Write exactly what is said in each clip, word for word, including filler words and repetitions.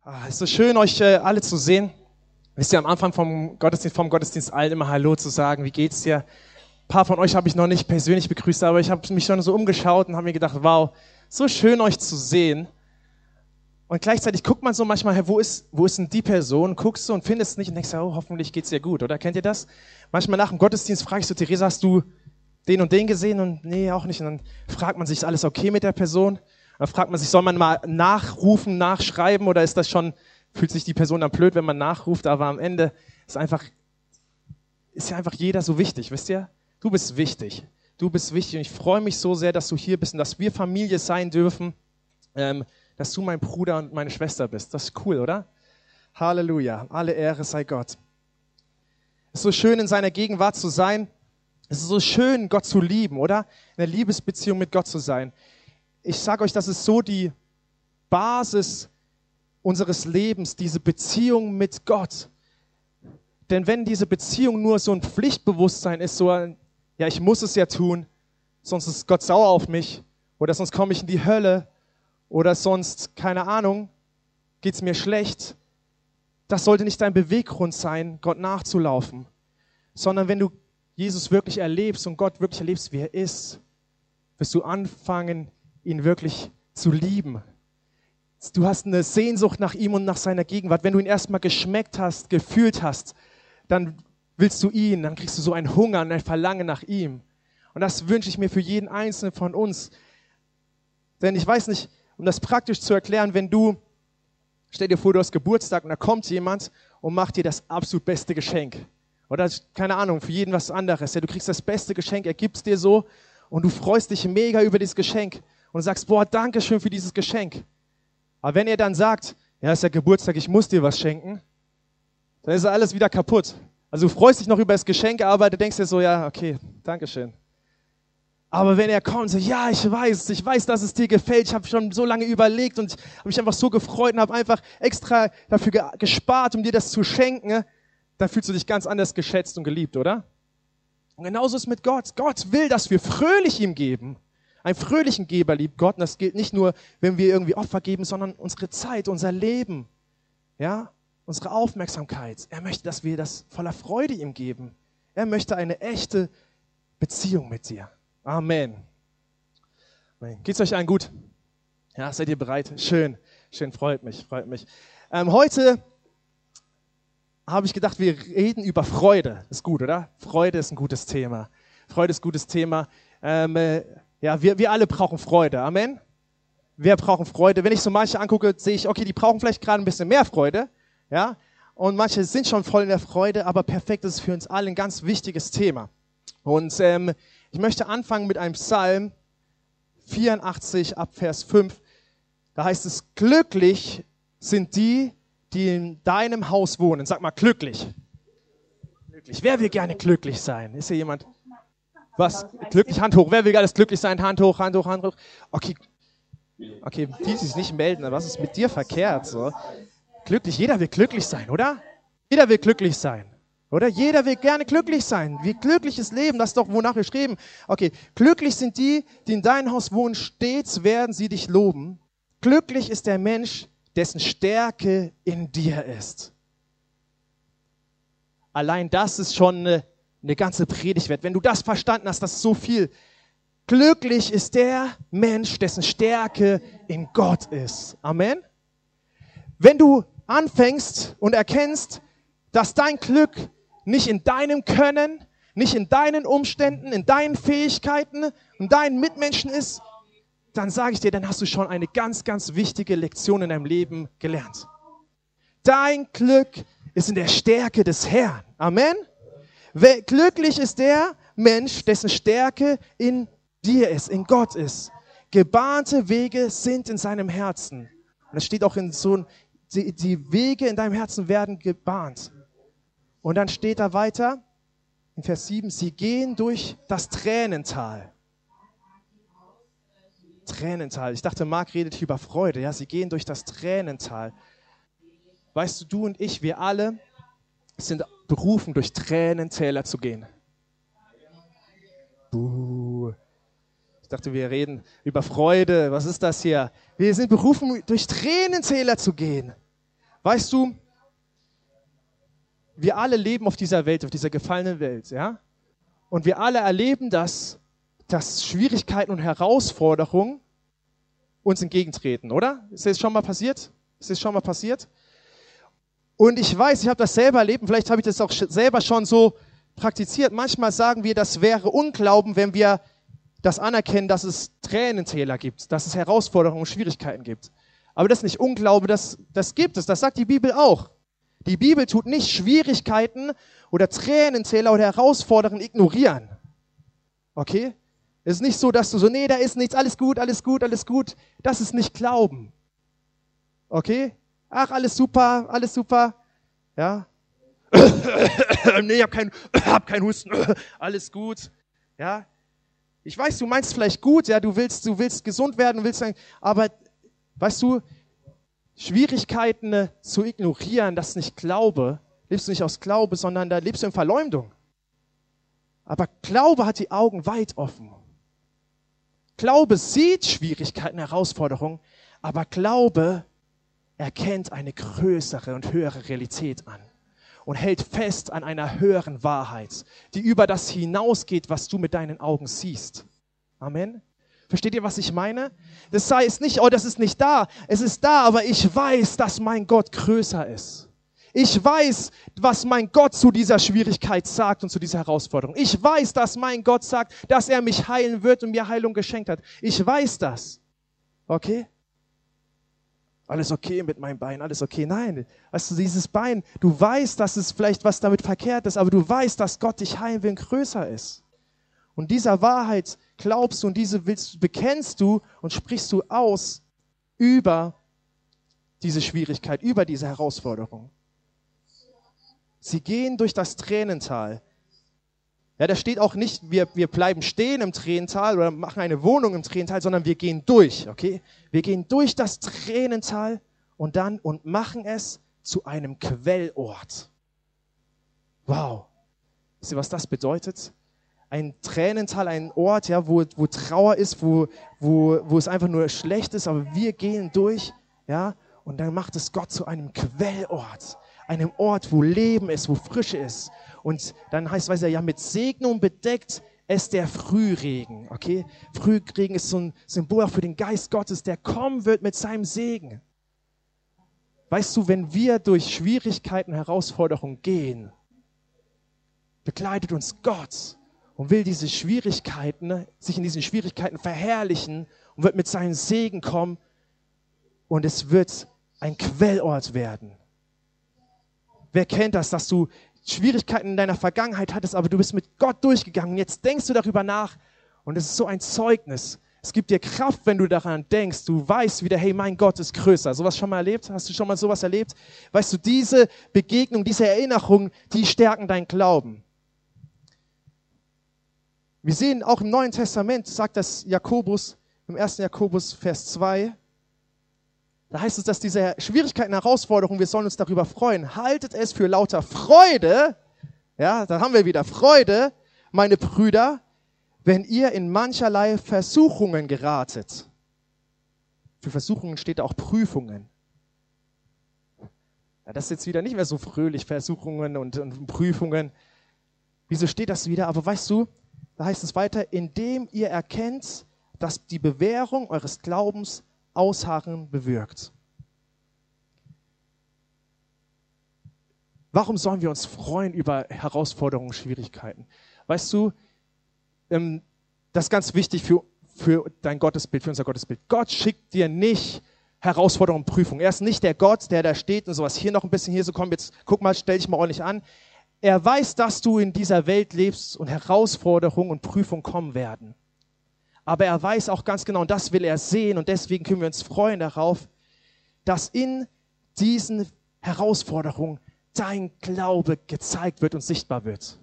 Ah, es ist so schön, euch äh, alle zu sehen. Wisst ihr, am Anfang vom Gottesdienst, vom Gottesdienst allen immer Hallo zu sagen, wie geht's dir? Ein paar von euch habe ich noch nicht persönlich begrüßt, aber ich habe mich schon so umgeschaut und habe mir gedacht, wow, so schön euch zu sehen. Und gleichzeitig guckt man so manchmal, hey, wo ist, wo ist denn die Person? Guckst du und findest es nicht und denkst, oh, hoffentlich geht's dir gut, oder? Kennt ihr das? Manchmal nach dem Gottesdienst frage ich so, Theresa, hast du den und den gesehen? Und nee, auch nicht. Und dann fragt man sich, ist alles okay mit der Person? Dann fragt man sich, soll man mal nachrufen, nachschreiben oder ist das schon, fühlt sich die Person dann blöd, wenn man nachruft, aber am Ende ist einfach, ist ja einfach jeder so wichtig, wisst ihr? Du bist wichtig, du bist wichtig und ich freue mich so sehr, dass du hier bist und dass wir Familie sein dürfen, ähm, dass du mein Bruder und meine Schwester bist. Das ist cool, oder? Halleluja, alle Ehre sei Gott. Es ist so schön, in seiner Gegenwart zu sein. Es ist so schön, Gott zu lieben, oder? In einer Liebesbeziehung mit Gott zu sein. Ich sage euch, das ist so die Basis unseres Lebens, diese Beziehung mit Gott. Denn wenn diese Beziehung nur so ein Pflichtbewusstsein ist, so ein, ja, ich muss es ja tun, sonst ist Gott sauer auf mich oder sonst komme ich in die Hölle oder sonst, keine Ahnung, geht es mir schlecht. Das sollte nicht dein Beweggrund sein, Gott nachzulaufen, sondern wenn du Jesus wirklich erlebst und Gott wirklich erlebst, wie er ist, wirst du anfangen, ihn wirklich zu lieben. Du hast eine Sehnsucht nach ihm und nach seiner Gegenwart. Wenn du ihn erstmal geschmeckt hast, gefühlt hast, dann willst du ihn, dann kriegst du so einen Hunger und ein Verlangen nach ihm. Und das wünsche ich mir für jeden Einzelnen von uns. Denn ich weiß nicht, um das praktisch zu erklären, wenn du, stell dir vor, du hast Geburtstag und da kommt jemand und macht dir das absolut beste Geschenk. Oder, keine Ahnung, für jeden was anderes. Ja, du kriegst das beste Geschenk, er gibt es dir so und du freust dich mega über dieses Geschenk und sagst, boah, danke schön für dieses Geschenk. Aber wenn er dann sagt, ja, ist ja Geburtstag, ich muss dir was schenken, dann ist alles wieder kaputt. Also du freust dich noch über das Geschenk, aber du denkst dir so, ja, okay, danke schön. Aber wenn er kommt und sagt, ja, ich weiß, ich weiß, dass es dir gefällt, ich habe schon so lange überlegt und habe mich einfach so gefreut und habe einfach extra dafür ge- gespart, um dir das zu schenken, dann fühlst du dich ganz anders geschätzt und geliebt, oder? Und genauso ist es mit Gott. Gott will, dass wir fröhlich ihm geben. Einen fröhlichen Geber liebt Gott und das gilt nicht nur, wenn wir irgendwie Opfer geben, sondern unsere Zeit, unser Leben, ja, unsere Aufmerksamkeit. Er möchte, dass wir das voller Freude ihm geben. Er möchte eine echte Beziehung mit dir. Amen. Geht's euch allen gut? Ja, seid ihr bereit? Schön, schön, freut mich, freut mich. Ähm, heute habe ich gedacht, wir reden über Freude. Ist gut, oder? Freude ist ein gutes Thema. Freude ist ein gutes Thema. Ähm, äh, ja, wir, wir alle brauchen Freude. Amen. Wir brauchen Freude. Wenn ich so manche angucke, sehe ich, okay, die brauchen vielleicht gerade ein bisschen mehr Freude. Ja, und manche sind schon voll in der Freude, aber perfekt ist für uns alle ein ganz wichtiges Thema. Und ähm, ich möchte anfangen mit einem Psalm vierundachtzig ab Vers fünf. Da heißt es, glücklich sind die, die in deinem Haus wohnen. Sag mal, glücklich. Glücklich. Wer will gerne glücklich sein? Ist hier jemand? Was? Glücklich? Hand hoch. Wer will alles glücklich sein? Hand hoch, Hand hoch, Hand hoch. Okay. Okay, die, die sich nicht melden, was ist mit dir verkehrt? So? Glücklich, jeder will glücklich sein, oder? Jeder will glücklich sein, oder? Jeder will gerne glücklich sein. Wie glückliches Leben, das ist doch, wonach wir streben. Okay, glücklich sind die, die in deinem Haus wohnen, stets werden sie dich loben. Glücklich ist der Mensch, dessen Stärke in dir ist. Allein das ist schon eine, eine ganze Predigt wert. Wenn du das verstanden hast, das ist so viel. Glücklich ist der Mensch, dessen Stärke in Gott ist. Amen. Wenn du anfängst und erkennst, dass dein Glück nicht in deinem Können, nicht in deinen Umständen, in deinen Fähigkeiten und deinen Mitmenschen ist, dann sage ich dir, dann hast du schon eine ganz, ganz wichtige Lektion in deinem Leben gelernt. Dein Glück ist in der Stärke des Herrn. Amen. Glücklich ist der Mensch, dessen Stärke in dir ist, in Gott ist. Gebahnte Wege sind in seinem Herzen. Und das steht auch in so ein, die, die Wege in deinem Herzen werden gebahnt. Und dann steht da weiter, in Vers sieben, sie gehen durch das Tränental. Tränental. Ich dachte, Marc redet über Freude. Ja, sie gehen durch das Tränental. Weißt du, du und ich, wir alle sind berufen, durch Tränentäler zu gehen. Buh. Ich dachte, wir reden über Freude. Was ist das hier? Wir sind berufen, durch Tränentäler zu gehen. Weißt du, wir alle leben auf dieser Welt, auf dieser gefallenen Welt, ja? Und wir alle erleben das, dass Schwierigkeiten und Herausforderungen uns entgegentreten, oder? Ist das schon mal passiert? Ist das schon mal passiert? Und ich weiß, ich habe das selber erlebt, und vielleicht habe ich das auch selber schon so praktiziert. Manchmal sagen wir, das wäre Unglauben, wenn wir das anerkennen, dass es Tränentäler gibt, dass es Herausforderungen und Schwierigkeiten gibt. Aber das ist nicht Unglaube, das, das gibt es, das sagt die Bibel auch. Die Bibel tut nicht Schwierigkeiten oder Tränentäler oder Herausforderungen ignorieren. Okay? Es ist nicht so, dass du so, nee, da ist nichts, alles gut, alles gut, alles gut. Das ist nicht Glauben. Okay? Ach, alles super, alles super. Ja? nee, ich hab keinen hab kein Husten. alles gut. Ja? Ich weiß, du meinst vielleicht gut, ja, du willst, du willst gesund werden, willst, aber weißt du, Schwierigkeiten äh, zu ignorieren, das ist nicht Glaube, lebst du nicht aus Glaube, sondern da lebst du in Verleumdung. Aber Glaube hat die Augen weit offen. Glaube sieht Schwierigkeiten, Herausforderungen, aber Glaube erkennt eine größere und höhere Realität an und hält fest an einer höheren Wahrheit, die über das hinausgeht, was du mit deinen Augen siehst. Amen. Versteht ihr, was ich meine? Das heißt nicht, oh, das ist nicht da. Es ist da, aber ich weiß, dass mein Gott größer ist. Ich weiß, was mein Gott zu dieser Schwierigkeit sagt und zu dieser Herausforderung. Ich weiß, dass mein Gott sagt, dass er mich heilen wird und mir Heilung geschenkt hat. Ich weiß das. Okay? Alles okay mit meinem Bein, alles okay. Nein, weißt du, dieses Bein, du weißt, dass es vielleicht was damit verkehrt ist, aber du weißt, dass Gott dich heilen will und größer ist. Und dieser Wahrheit glaubst du und diese willst, bekennst du und sprichst du aus über diese Schwierigkeit, über diese Herausforderung. Sie gehen durch das Tränental. Ja, da steht auch nicht, wir, wir bleiben stehen im Tränental oder machen eine Wohnung im Tränental, sondern wir gehen durch, okay? Wir gehen durch das Tränental und dann und machen es zu einem Quellort. Wow. Wisst ihr, was das bedeutet? Ein Tränental, ein Ort, ja, wo, wo Trauer ist, wo, wo, wo es einfach nur schlecht ist, aber wir gehen durch, ja, und dann macht es Gott zu einem Quellort, einem Ort, wo Leben ist, wo Frische ist. Und dann heißt es ja, mit Segnung bedeckt es der Frühregen, okay? Frühregen ist so ein Symbol auch für den Geist Gottes, der kommen wird mit seinem Segen. Weißt du, wenn wir durch Schwierigkeiten, Herausforderungen gehen, begleitet uns Gott und will diese Schwierigkeiten, sich in diesen Schwierigkeiten verherrlichen und wird mit seinem Segen kommen und es wird ein Quellort werden. Wer kennt das, dass du Schwierigkeiten in deiner Vergangenheit hattest, aber du bist mit Gott durchgegangen und jetzt denkst du darüber nach und es ist so ein Zeugnis. Es gibt dir Kraft, wenn du daran denkst. Du weißt wieder, hey, mein Gott ist größer. Sowas schon mal erlebt? Hast du schon mal sowas erlebt? Weißt du, diese Begegnung, diese Erinnerung, die stärken deinen Glauben. Wir sehen auch im Neuen Testament, sagt das Jakobus, im ersten Jakobus, Vers zwei, da heißt es, dass diese Schwierigkeiten, Herausforderungen, wir sollen uns darüber freuen. Haltet es für lauter Freude, ja, da haben wir wieder Freude, meine Brüder, wenn ihr in mancherlei Versuchungen geratet. Für Versuchungen steht auch Prüfungen. Ja, das ist jetzt wieder nicht mehr so fröhlich, Versuchungen und, und Prüfungen. Wieso steht das wieder? Aber weißt du, da heißt es weiter, indem ihr erkennt, dass die Bewährung eures Glaubens Ausharren bewirkt. Warum sollen wir uns freuen über Herausforderungen und Schwierigkeiten? Weißt du, ähm, das ist ganz wichtig für, für dein Gottesbild, für unser Gottesbild. Gott schickt dir nicht Herausforderungen und Prüfungen. Er ist nicht der Gott, der da steht und sowas. Hier noch ein bisschen, hier so, komm, jetzt guck mal, stell dich mal ordentlich an. Er weiß, dass du in dieser Welt lebst und Herausforderungen und Prüfungen kommen werden. Aber er weiß auch ganz genau, und das will er sehen, und deswegen können wir uns freuen darauf, dass in diesen Herausforderungen dein Glaube gezeigt wird und sichtbar wird.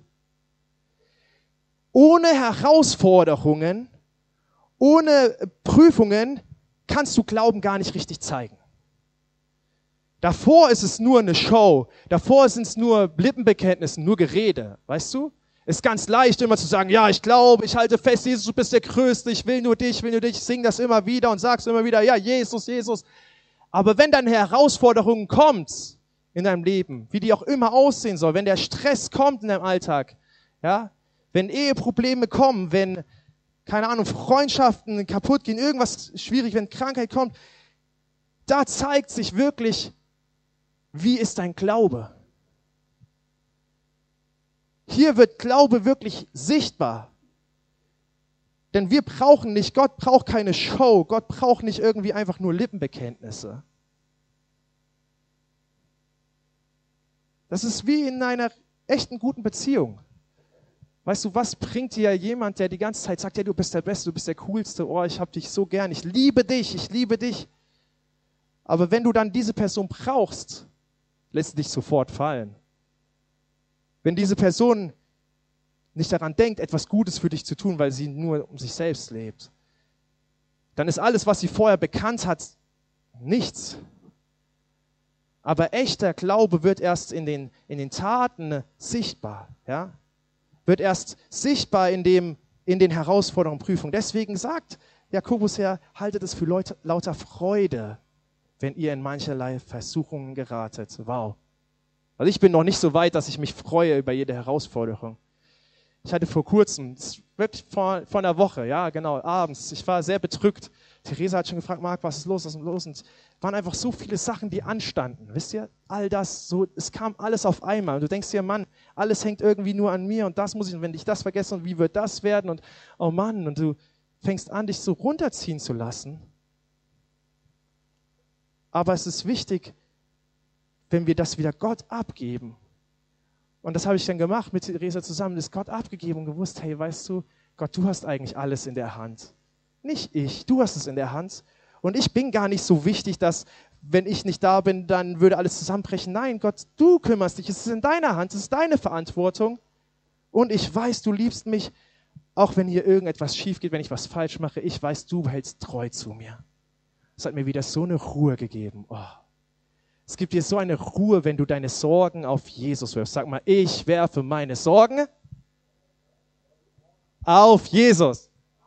Ohne Herausforderungen, ohne Prüfungen kannst du Glauben gar nicht richtig zeigen. Davor ist es nur eine Show, davor sind es nur Lippenbekenntnisse, nur Gerede, weißt du? Es ist ganz leicht, immer zu sagen, ja, ich glaube, ich halte fest, Jesus, du bist der Größte, ich will nur dich, ich will nur dich, ich singe das immer wieder und sag's immer wieder, ja, Jesus, Jesus. Aber wenn dann eine Herausforderung kommt in deinem Leben, wie die auch immer aussehen soll, wenn der Stress kommt in deinem Alltag, ja, wenn Eheprobleme kommen, wenn, keine Ahnung, Freundschaften kaputt gehen, irgendwas schwierig, wenn Krankheit kommt, da zeigt sich wirklich, wie ist dein Glaube? Hier wird Glaube wirklich sichtbar. Denn wir brauchen nicht, Gott braucht keine Show, Gott braucht nicht irgendwie einfach nur Lippenbekenntnisse. Das ist wie in einer echten guten Beziehung. Weißt du, was bringt dir jemand, der die ganze Zeit sagt, ja, du bist der Beste, du bist der Coolste, oh, ich hab dich so gern, ich liebe dich, ich liebe dich. Aber wenn du dann diese Person brauchst, lässt sie dich sofort fallen. Wenn diese Person nicht daran denkt, etwas Gutes für dich zu tun, weil sie nur um sich selbst lebt, dann ist alles, was sie vorher bekannt hat, nichts. Aber echter Glaube wird erst in den, in den Taten sichtbar, ja? Wird erst sichtbar in, dem, in den Herausforderungen und Prüfungen. Deswegen sagt Jakobus ja, haltet es für Leute, lauter Freude, wenn ihr in mancherlei Versuchungen geratet. Wow. Also ich bin noch nicht so weit, dass ich mich freue über jede Herausforderung. Ich hatte vor kurzem, wirklich vor, vor einer Woche, ja genau, abends, ich war sehr bedrückt. Theresa hat schon gefragt, Marc, was ist los, was ist los? Und es waren einfach so viele Sachen, die anstanden. Wisst ihr, all das, so, es kam alles auf einmal. Und du denkst dir, Mann, alles hängt irgendwie nur an mir und das muss ich, und wenn ich das vergesse, und wie wird das werden? Und oh Mann, und du fängst an, dich so runterziehen zu lassen. Aber es ist wichtig, wenn wir das wieder Gott abgeben. Und das habe ich dann gemacht mit Theresa zusammen, das Gott abgegeben und gewusst, hey, weißt du, Gott, du hast eigentlich alles in der Hand. Nicht ich, du hast es in der Hand. Und ich bin gar nicht so wichtig, dass, wenn ich nicht da bin, dann würde alles zusammenbrechen. Nein, Gott, du kümmerst dich, es ist in deiner Hand, es ist deine Verantwortung. Und ich weiß, du liebst mich, auch wenn hier irgendetwas schief geht, wenn ich was falsch mache. Ich weiß, du hältst treu zu mir. Es hat mir wieder so eine Ruhe gegeben. Oh. Es gibt dir so eine Ruhe, wenn du deine Sorgen auf Jesus wirfst. Sag mal, ich werfe meine Sorgen auf Jesus.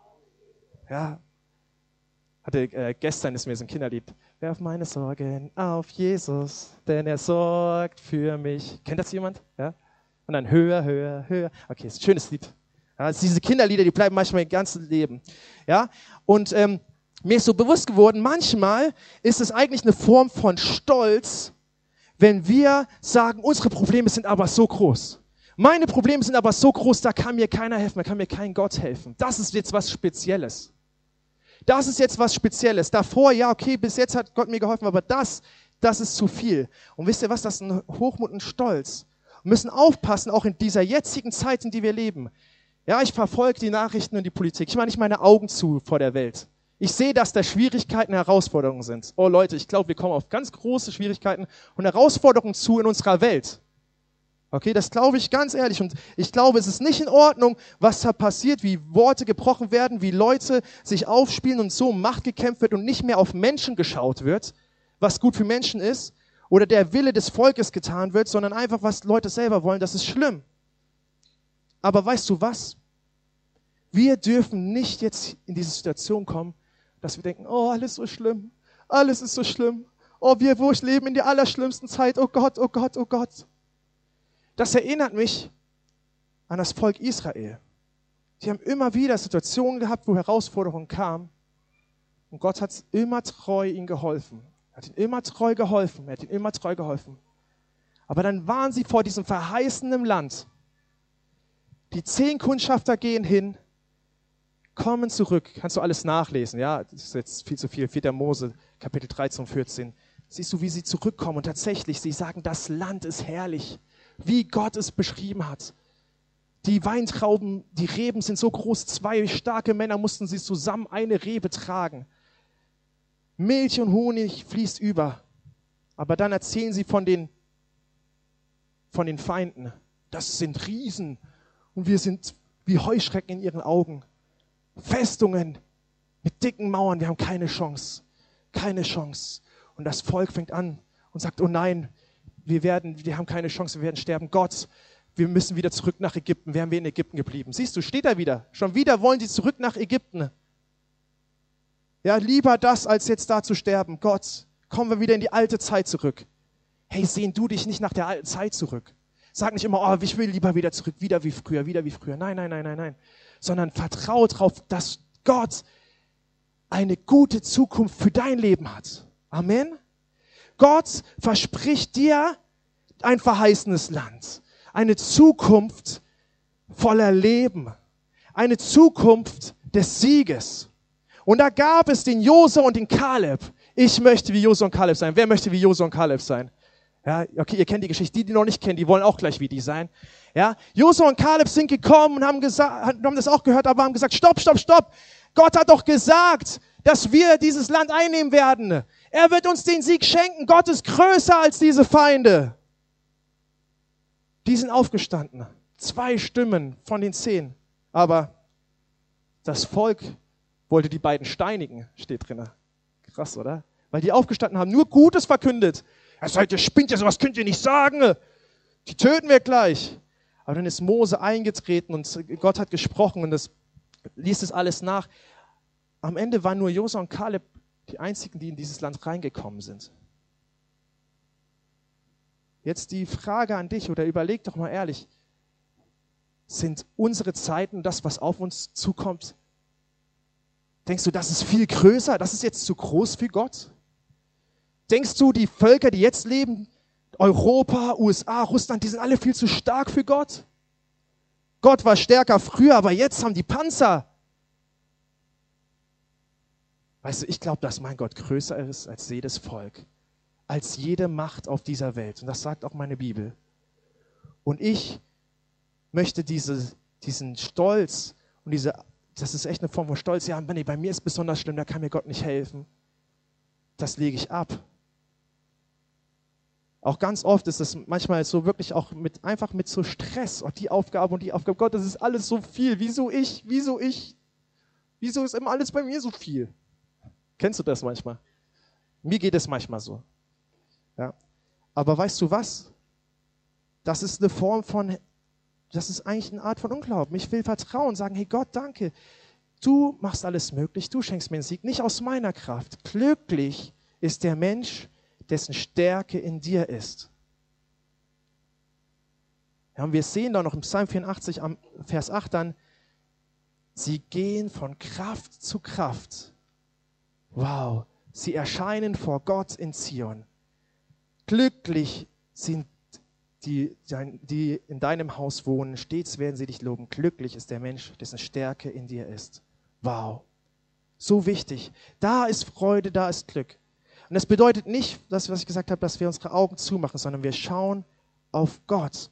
Ja. Hatte, äh, gestern ist mir so ein Kinderlied. Werf meine Sorgen auf Jesus, denn er sorgt für mich. Kennt das jemand? Ja? Und dann höher, höher, höher. Okay, ist ein schönes Lied. Ja, diese Kinderlieder, die bleiben manchmal ihr ganzes Leben. Ja? Und ähm, mir ist so bewusst geworden, manchmal ist es eigentlich eine Form von Stolz, wenn wir sagen, unsere Probleme sind aber so groß. Meine Probleme sind aber so groß, da kann mir keiner helfen, da kann mir kein Gott helfen. Das ist jetzt was Spezielles. Das ist jetzt was Spezielles. Davor, ja, okay, bis jetzt hat Gott mir geholfen, aber das, das ist zu viel. Und wisst ihr was, das ist ein Hochmut und Stolz. Wir müssen aufpassen, auch in dieser jetzigen Zeit, in die wir leben. Ja, ich verfolge die Nachrichten und die Politik. Ich mache nicht meine Augen zu vor der Welt. Ich sehe, dass da Schwierigkeiten, Herausforderungen sind. Oh Leute, ich glaube, wir kommen auf ganz große Schwierigkeiten und Herausforderungen zu in unserer Welt. Okay, das glaube ich ganz ehrlich. Und ich glaube, es ist nicht in Ordnung, was da passiert, wie Worte gebrochen werden, wie Leute sich aufspielen und so um Macht gekämpft wird und nicht mehr auf Menschen geschaut wird, was gut für Menschen ist, oder der Wille des Volkes getan wird, sondern einfach, was Leute selber wollen. Das ist schlimm. Aber weißt du was? Wir dürfen nicht jetzt in diese Situation kommen, dass wir denken, oh, alles so schlimm, alles ist so schlimm. Oh, wir, wo ich leben in der allerschlimmsten Zeit, oh Gott, oh Gott, oh Gott. Das erinnert mich an das Volk Israel. Die haben immer wieder Situationen gehabt, wo Herausforderungen kamen. Und Gott hat immer treu ihnen geholfen. Er hat ihnen immer treu geholfen. Er hat ihnen immer treu geholfen. Aber dann waren sie vor diesem verheißenen Land. Die zehn Kundschafter gehen hin, kommen zurück. Kannst du alles nachlesen, ja? Das ist jetzt viel zu viel. vierter Mose, Kapitel dreizehn und vierzehn. Siehst du, wie sie zurückkommen. Und tatsächlich, sie sagen, das Land ist herrlich. Wie Gott es beschrieben hat. Die Weintrauben, die Reben sind so groß, zwei starke Männer mussten sie zusammen eine Rebe tragen. Milch und Honig fließt über. Aber dann erzählen sie von den, von den Feinden. Das sind Riesen und wir sind wie Heuschrecken in ihren Augen. Festungen mit dicken Mauern, wir haben keine Chance. Keine Chance. Und das Volk fängt an und sagt, oh nein, Wir werden, wir haben keine Chance, wir werden sterben. Gott, wir müssen wieder zurück nach Ägypten. Wären wir in Ägypten geblieben. Siehst du, steht da wieder. Schon wieder wollen sie zurück nach Ägypten. Ja, lieber das, als jetzt da zu sterben. Gott, Kommen wir wieder in die alte Zeit zurück. Hey, sehn du dich nicht nach der alten Zeit zurück. Sag nicht immer, oh, ich will lieber wieder zurück, wieder wie früher, wieder wie früher. Nein, nein, nein, nein, nein. Sondern vertraue darauf, dass Gott eine gute Zukunft für dein Leben hat. Amen. Gott verspricht dir ein verheißenes Land. Eine Zukunft voller Leben. Eine Zukunft des Sieges. Und da gab es den Josua und den Kaleb. Ich möchte wie Josua und Kaleb sein. Wer möchte wie Josua und Kaleb sein? Ja, okay, ihr kennt die Geschichte. Die, die noch nicht kennen, die wollen auch gleich wie die sein. Ja, Josua und Kaleb sind gekommen und haben gesagt, haben das auch gehört, aber haben gesagt, stopp, stopp, stopp. Gott hat doch gesagt, dass wir dieses Land einnehmen werden. Er wird uns den Sieg schenken. Gott ist größer als diese Feinde. Die sind aufgestanden. Zwei Stimmen von den zehn. Aber das Volk wollte die beiden steinigen, steht drin. Krass, oder? Weil die aufgestanden haben, nur Gutes verkündet. Er sagt, ihr spinnt ja, sowas könnt ihr nicht sagen. Die töten wir gleich. Aber dann ist Mose eingetreten und Gott hat gesprochen und das liest es alles nach. Am Ende waren nur Josua und Kaleb die einzigen, die in dieses Land reingekommen sind. Jetzt die Frage an dich, oder überleg doch mal ehrlich, sind unsere Zeiten das, was auf uns zukommt? Denkst du, das ist viel größer? Das ist jetzt zu groß für Gott? Denkst du, die Völker, die jetzt leben, Europa, U S A, Russland, die sind alle viel zu stark für Gott? Gott war stärker früher, aber jetzt haben die Panzer. Weißt du, ich glaube, dass mein Gott größer ist als jedes Volk, als jede Macht auf dieser Welt. Und das sagt auch meine Bibel. Und ich möchte diese, diesen Stolz und diese, das ist echt eine Form von Stolz, ja, nee, bei mir ist es besonders schlimm, da kann mir Gott nicht helfen. Das lege ich ab. Auch ganz oft ist es manchmal so wirklich auch mit, einfach mit so Stress, oh, die Aufgabe und die Aufgabe, Gott, das ist alles so viel, wieso ich, wieso ich, wieso ist immer alles bei mir so viel? Kennst du das manchmal? Mir geht es manchmal so. Ja. Aber weißt du was? Das ist eine Form von, das ist eigentlich eine Art von Unglauben. Ich will vertrauen, sagen, hey Gott, danke. Du machst alles möglich, du schenkst mir den Sieg, nicht aus meiner Kraft. Glücklich ist der Mensch, dessen Stärke in dir ist. Ja, und wir sehen da noch im Psalm vierundachtzig, am Vers acht dann, sie gehen von Kraft zu Kraft. Wow, sie erscheinen vor Gott in Zion. Glücklich sind die, die in deinem Haus wohnen, stets werden sie dich loben. Glücklich ist der Mensch, dessen Stärke in dir ist. Wow, so wichtig. Da ist Freude, da ist Glück. Und das bedeutet nicht, dass, was ich gesagt habe, dass wir unsere Augen zumachen, sondern wir schauen auf Gott.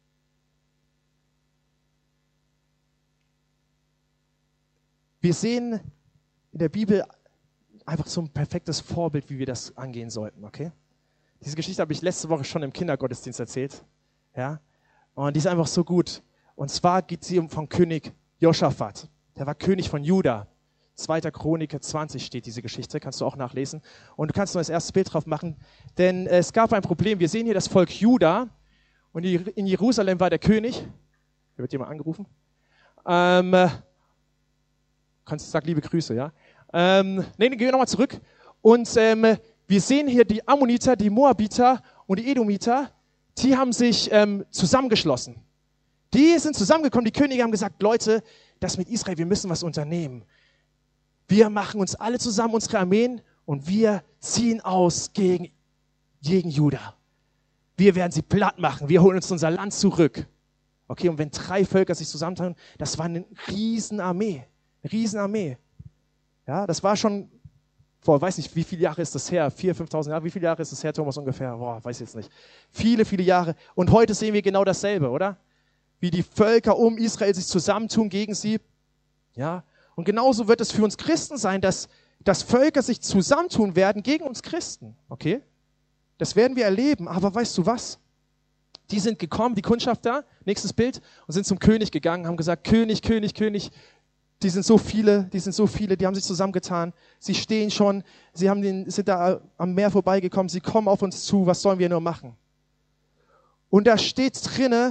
Wir sehen in der Bibel einfach so ein perfektes Vorbild, wie wir das angehen sollten, okay? Diese Geschichte habe ich letzte Woche schon im Kindergottesdienst erzählt, ja? Und die ist einfach so gut. Und zwar geht sie um vom König Josaphat. Der war König von Juda. zweiter Chroniker zwanzig steht diese Geschichte, kannst du auch nachlesen. Und du kannst noch das erste Bild drauf machen, denn es gab ein Problem. Wir sehen hier das Volk Juda und in Jerusalem war der König. Da wird jemand angerufen. Ähm, kannst du sagen, liebe Grüße, ja? Ähm, nee, gehen wir nochmal zurück. Und ähm, wir sehen hier die Ammoniter, die Moabiter und die Edomiter, die haben sich ähm, zusammengeschlossen. Die sind zusammengekommen, die Könige haben gesagt, Leute, das mit Israel, wir müssen was unternehmen. Wir machen uns alle zusammen, unsere Armeen, und wir ziehen aus gegen, gegen Juda. Wir werden sie platt machen, wir holen uns unser Land zurück. Okay, und wenn drei Völker sich zusammentun, das war eine Riesenarmee, eine Riesenarmee. Ja, das war schon vor, weiß nicht, wie viele Jahre ist das her? viertausend, fünftausend Jahre? Wie viele Jahre ist das her, Thomas, ungefähr? Boah, weiß ich jetzt nicht. Viele, viele Jahre. Und heute sehen wir genau dasselbe, oder? Wie die Völker um Israel sich zusammentun gegen sie. Ja, und genauso wird es für uns Christen sein, dass, dass Völker sich zusammentun werden gegen uns Christen. Okay? Das werden wir erleben. Aber weißt du was? Die sind gekommen, die Kundschafter, nächstes Bild, und sind zum König gegangen, haben gesagt, König, König, König, die sind so viele, die sind so viele, die haben sich zusammengetan. Sie stehen schon, sie haben den, sind da am Meer vorbeigekommen, sie kommen auf uns zu, was sollen wir nur machen? Und da steht drinne,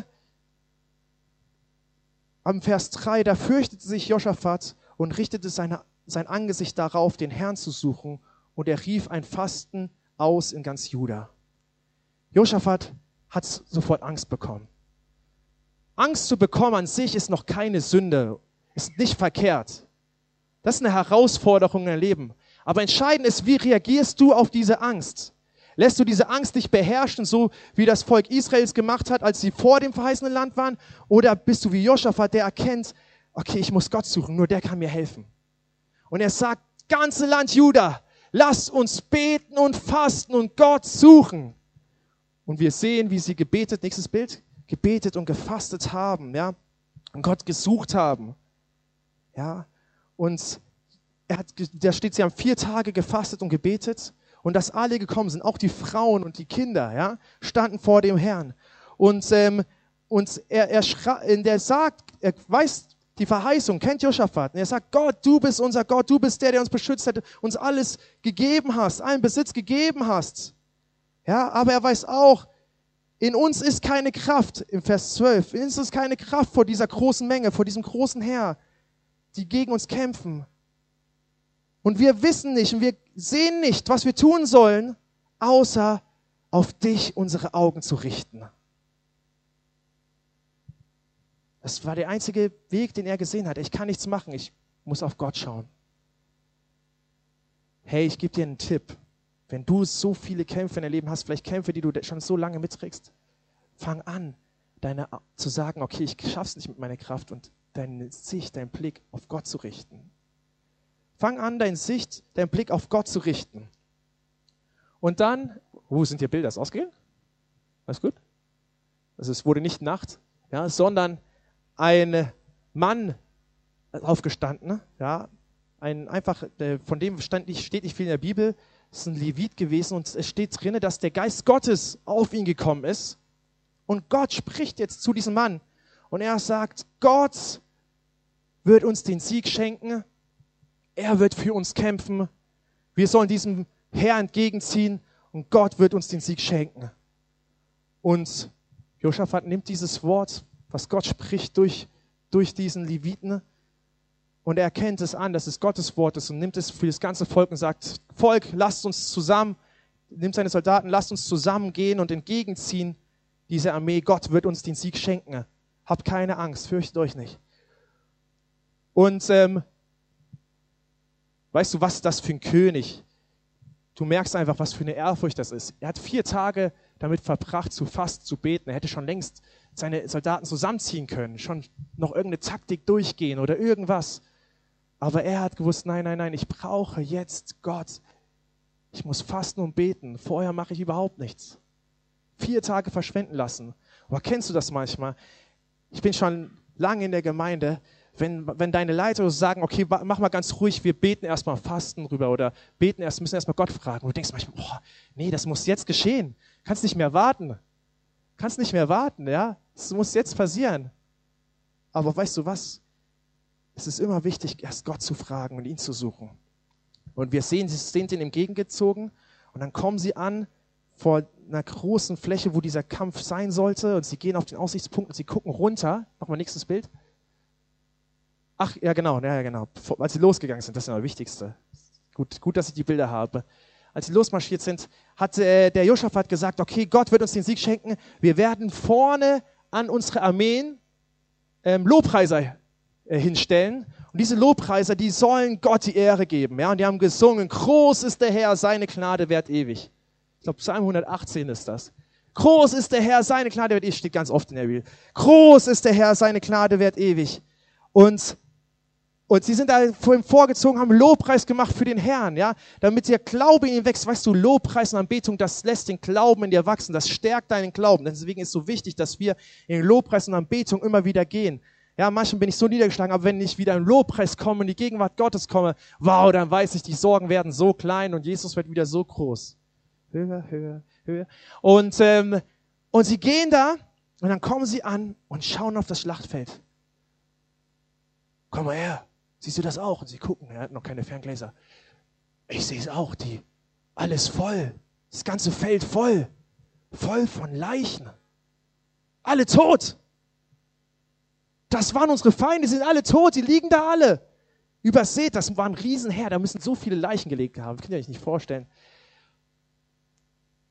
am Vers drei, da fürchtete sich Josaphat und richtete seine, sein Angesicht darauf, den Herrn zu suchen. Und er rief ein Fasten aus in ganz Juda. Josaphat hat sofort Angst bekommen. Angst zu bekommen an sich ist noch keine Sünde, ist nicht verkehrt. Das ist eine Herausforderung im Leben. Aber entscheidend ist, wie reagierst du auf diese Angst? Lässt du diese Angst dich beherrschen, so wie das Volk Israels gemacht hat, als sie vor dem verheißenen Land waren? Oder bist du wie Josaphat, der erkennt, okay, ich muss Gott suchen, nur der kann mir helfen. Und er sagt, ganze Land Juda, lasst uns beten und fasten und Gott suchen. Und wir sehen, wie sie gebetet, nächstes Bild, gebetet und gefastet haben, ja, und Gott gesucht haben, ja, und er hat, da steht, sie haben vier Tage gefastet und gebetet, und dass alle gekommen sind, auch die Frauen und die Kinder, ja, standen vor dem Herrn, und, ähm, und er, er, schra- der sagt, er weiß die Verheißung, kennt Josaphat, und er sagt, Gott, du bist unser Gott, du bist der, der uns beschützt hat, uns alles gegeben hast, allen Besitz gegeben hast, ja, aber er weiß auch, in uns ist keine Kraft, im Vers zwölf, in uns ist keine Kraft vor dieser großen Menge, vor diesem großen Heer, die gegen uns kämpfen. Und wir wissen nicht und wir sehen nicht, was wir tun sollen, außer auf dich unsere Augen zu richten. Das war der einzige Weg, den er gesehen hat. Ich kann nichts machen, ich muss auf Gott schauen. Hey, ich gebe dir einen Tipp. Wenn du so viele Kämpfe in deinem Leben hast, vielleicht Kämpfe, die du schon so lange mitträgst, fang an, deine, zu sagen, okay, ich schaff's nicht mit meiner Kraft und deine Sicht, deinen Blick auf Gott zu richten. Fang an, deine Sicht, deinen Blick auf Gott zu richten. Und dann, wo sind hier Bilder? Ist ausgehen? Alles gut? Also es wurde nicht Nacht, ja, sondern ein Mann aufgestanden, ja, ein einfach, von dem stand nicht, steht nicht viel in der Bibel, ist ein Levit gewesen und es steht drin, dass der Geist Gottes auf ihn gekommen ist und Gott spricht jetzt zu diesem Mann und er sagt, Gott wird uns den Sieg schenken, er wird für uns kämpfen, wir sollen diesem Herr entgegenziehen und Gott wird uns den Sieg schenken. Und Josaphat nimmt dieses Wort, was Gott spricht durch, durch diesen Leviten, und er erkennt es an, dass es Gottes Wort ist und nimmt es für das ganze Volk und sagt, Volk, lasst uns zusammen, nimmt seine Soldaten, lasst uns zusammen gehen und entgegenziehen diese Armee. Gott wird uns den Sieg schenken. Habt keine Angst, fürchtet euch nicht. Und ähm, weißt du, was ist das für ein König? Du merkst einfach, was für eine Ehrfurcht das ist. Er hat vier Tage damit verbracht, zu fasten, zu beten. Er hätte schon längst seine Soldaten zusammenziehen können, schon noch irgendeine Taktik durchgehen oder irgendwas. Aber er hat gewusst, nein, nein, nein, ich brauche jetzt Gott. Ich muss fasten und beten. Vorher mache ich überhaupt nichts. Vier Tage verschwenden lassen. Aber kennst du das manchmal? Ich bin schon lange in der Gemeinde, wenn, wenn deine Leiter sagen, okay, mach mal ganz ruhig, wir beten erstmal Fasten rüber oder beten erst, müssen erstmal Gott fragen. Und du denkst manchmal, boah, nee, das muss jetzt geschehen. Kannst nicht mehr warten. Kannst nicht mehr warten, ja? Es muss jetzt passieren. Aber weißt du was? Es ist immer wichtig, erst Gott zu fragen und ihn zu suchen. Und wir sehen, sie sind denen entgegengezogen und dann kommen sie an vor einer großen Fläche, wo dieser Kampf sein sollte und sie gehen auf den Aussichtspunkt und sie gucken runter. Mach mal nächstes Bild. Ach, ja genau, ja genau. Als sie losgegangen sind, das ist ja das Wichtigste. Gut, gut, dass ich die Bilder habe. Als sie losmarschiert sind, hat äh, der Josaphat gesagt, okay, Gott wird uns den Sieg schenken. Wir werden vorne an unsere Armeen ähm, Lobpreiser äh, hinstellen. Und diese Lobpreiser, die sollen Gott die Ehre geben. Ja? Und die haben gesungen, groß ist der Herr, seine Gnade währt ewig. Ich glaube, Psalm hundertachtzehn ist das. Groß ist der Herr, seine Gnade währt ewig. Steht ganz oft in der Bibel. Groß ist der Herr, seine Gnade währt ewig. Und Und sie sind da vor ihm vorgezogen, haben Lobpreis gemacht für den Herrn, ja, damit der Glaube in ihm wächst. Weißt du, Lobpreis und Anbetung, das lässt den Glauben in dir wachsen, das stärkt deinen Glauben. Deswegen ist es so wichtig, dass wir in Lobpreis und Anbetung immer wieder gehen. Ja, manchmal bin ich so niedergeschlagen, aber wenn ich wieder in Lobpreis komme, in die Gegenwart Gottes komme, wow, dann weiß ich, die Sorgen werden so klein und Jesus wird wieder so groß. Höher, höher, höher. Und, ähm, und sie gehen da und dann kommen sie an und schauen auf das Schlachtfeld. Komm mal her. Siehst du das auch? Und sie gucken, er hat noch keine Ferngläser. Ich sehe es auch, die, alles voll, das ganze Feld voll, voll von Leichen. Alle tot. Das waren unsere Feinde, die sind alle tot, die liegen da alle. Übersät, das war ein Riesenheer, da müssen so viele Leichen gelegt haben, könnt ihr euch nicht vorstellen.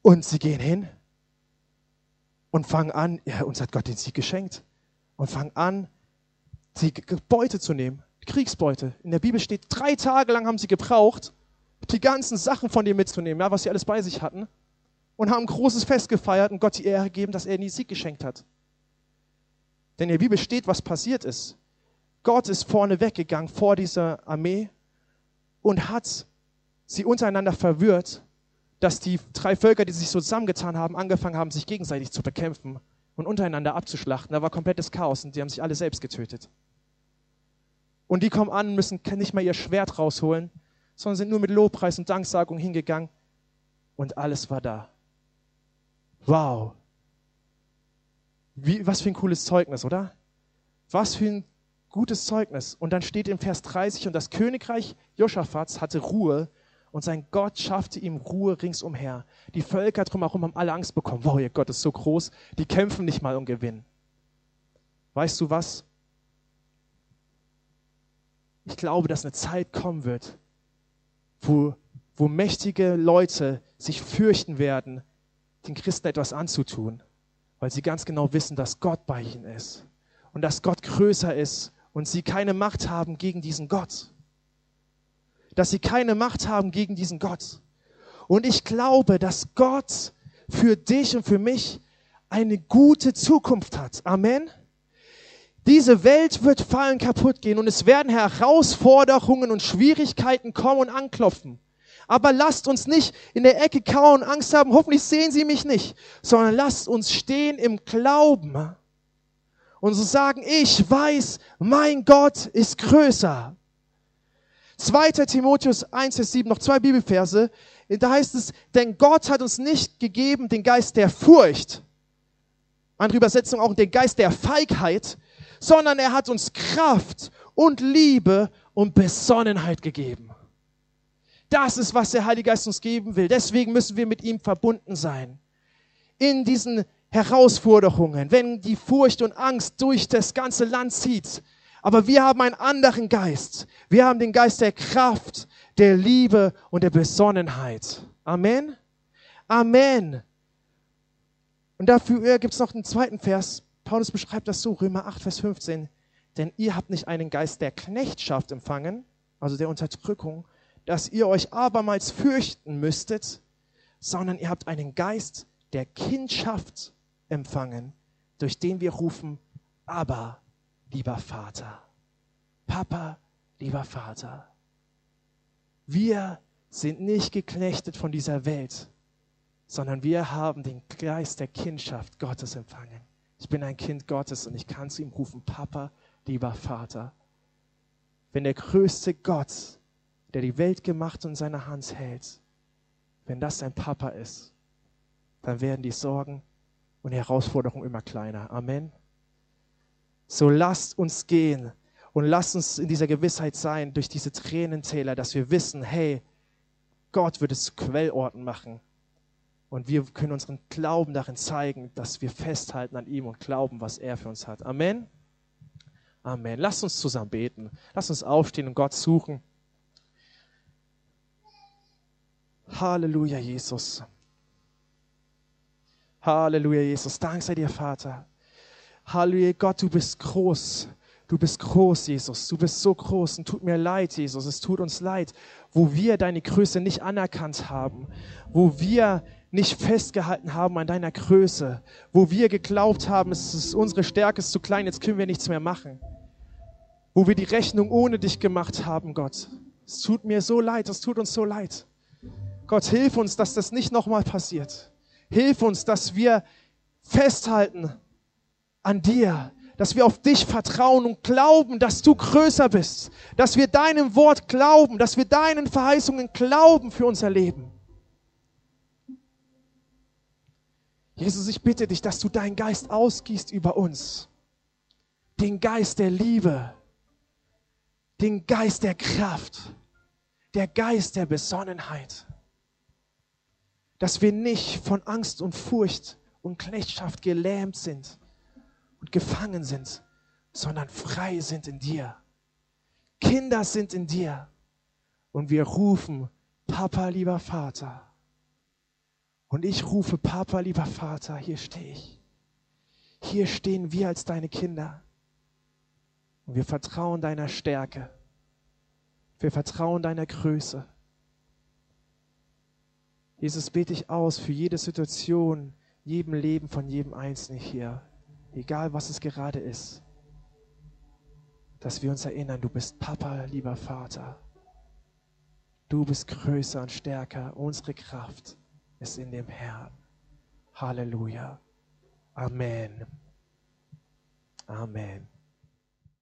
Und sie gehen hin und fangen an, ja, uns hat Gott den Sieg geschenkt, und fangen an, die Beute zu nehmen, Kriegsbeute. In der Bibel steht, drei Tage lang haben sie gebraucht, die ganzen Sachen von dir mitzunehmen, ja, was sie alles bei sich hatten, und haben ein großes Fest gefeiert und Gott die Ehre gegeben, dass er ihnen den Sieg geschenkt hat. Denn in der Bibel steht, was passiert ist. Gott ist vorne weggegangen vor dieser Armee und hat sie untereinander verwirrt, dass die drei Völker, die sich so zusammengetan haben, angefangen haben, sich gegenseitig zu bekämpfen und untereinander abzuschlachten. Da war komplettes Chaos und die haben sich alle selbst getötet. Und die kommen an und müssen nicht mal ihr Schwert rausholen, sondern sind nur mit Lobpreis und Danksagung hingegangen und alles war da. Wow. Wie, was für ein cooles Zeugnis, oder? Was für ein gutes Zeugnis. Und dann steht im Vers dreißig, und das Königreich Josaphats hatte Ruhe und sein Gott schaffte ihm Ruhe ringsumher. Die Völker drumherum haben alle Angst bekommen. Wow, ihr Gott ist so groß, die kämpfen nicht mal um Gewinn. Weißt du was? Ich glaube, dass eine Zeit kommen wird, wo, wo mächtige Leute sich fürchten werden, den Christen etwas anzutun, weil sie ganz genau wissen, dass Gott bei ihnen ist und dass Gott größer ist und sie keine Macht haben gegen diesen Gott. Dass sie keine Macht haben gegen diesen Gott. Und ich glaube, dass Gott für dich und für mich eine gute Zukunft hat. Amen. Diese Welt wird fallen, kaputt gehen und es werden Herausforderungen und Schwierigkeiten kommen und anklopfen. Aber lasst uns nicht in der Ecke kauen und Angst haben, hoffentlich sehen sie mich nicht, sondern lasst uns stehen im Glauben und so sagen, ich weiß, mein Gott ist größer. zweiter Timotheus eins, Vers sieben, noch zwei Bibelverse, da heißt es, denn Gott hat uns nicht gegeben den Geist der Furcht, andere Übersetzung auch den Geist der Feigheit, sondern er hat uns Kraft und Liebe und Besonnenheit gegeben. Das ist, was der Heilige Geist uns geben will. Deswegen müssen wir mit ihm verbunden sein. In diesen Herausforderungen, wenn die Furcht und Angst durch das ganze Land zieht. Aber wir haben einen anderen Geist. Wir haben den Geist der Kraft, der Liebe und der Besonnenheit. Amen? Amen. Und dafür gibt es noch einen zweiten Vers. Paulus beschreibt das so, Römer acht, Vers fünfzehn. Denn ihr habt nicht einen Geist der Knechtschaft empfangen, also der Unterdrückung, dass ihr euch abermals fürchten müsstet, sondern ihr habt einen Geist der Kindschaft empfangen, durch den wir rufen, Abba, lieber Vater. Papa, lieber Vater. Wir sind nicht geknechtet von dieser Welt, sondern wir haben den Geist der Kindschaft Gottes empfangen. Ich bin ein Kind Gottes und ich kann zu ihm rufen, Papa, lieber Vater. Wenn der größte Gott, der die Welt gemacht und in seiner Hand hält, wenn das dein Papa ist, dann werden die Sorgen und die Herausforderungen immer kleiner. Amen. So lasst uns gehen und lasst uns in dieser Gewissheit sein, durch diese Tränentäler, dass wir wissen, hey, Gott wird es zu Quellorten machen. Und wir können unseren Glauben darin zeigen, dass wir festhalten an ihm und glauben, was er für uns hat. Amen. Amen. Lasst uns zusammen beten. Lasst uns aufstehen und Gott suchen. Halleluja, Jesus. Halleluja, Jesus. Dank sei dir, Vater. Halleluja, Gott, du bist groß. Du bist groß, Jesus. Du bist so groß. Und tut mir leid, Jesus. Es tut uns leid, wo wir deine Größe nicht anerkannt haben. Wo wir nicht festgehalten haben an deiner Größe. Wo wir geglaubt haben, es ist unsere Stärke ist zu klein, jetzt können wir nichts mehr machen. Wo wir die Rechnung ohne dich gemacht haben, Gott. Es tut mir so leid, es tut uns so leid. Gott, hilf uns, dass das nicht nochmal passiert. Hilf uns, dass wir festhalten an dir, dass wir auf dich vertrauen und glauben, dass du größer bist, dass wir deinem Wort glauben, dass wir deinen Verheißungen glauben für unser Leben. Jesus, ich bitte dich, dass du deinen Geist ausgießt über uns, den Geist der Liebe, den Geist der Kraft, der Geist der Besonnenheit, dass wir nicht von Angst und Furcht und Knechtschaft gelähmt sind und gefangen sind, sondern frei sind in dir. Kinder sind in dir und wir rufen, Papa, lieber Vater. Und ich rufe, Papa, lieber Vater, hier stehe ich. Hier stehen wir als deine Kinder. Und wir vertrauen deiner Stärke. Wir vertrauen deiner Größe. Jesus, bete ich aus für jede Situation, jedem Leben von jedem Einzelnen hier, egal was es gerade ist, dass wir uns erinnern, du bist Papa, lieber Vater. Du bist größer und stärker. Unsere Kraft ist in dem Herrn. Halleluja. Amen. Amen.